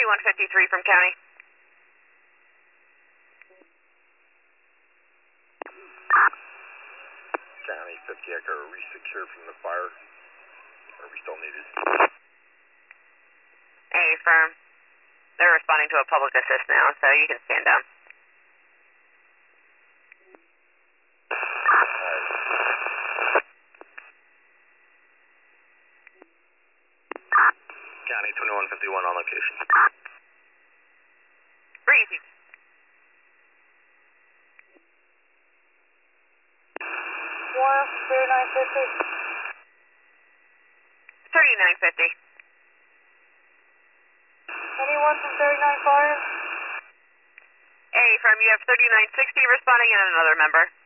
4153 from county. County 50 Echo, are we secure from the fire? Or are we still needed? Affirm. They're responding to a public assist now, so you can stand down. County 2151 on location. Breezy. 3950. Anyone from 39 Fire? Affirm, you have 3960 responding and another member.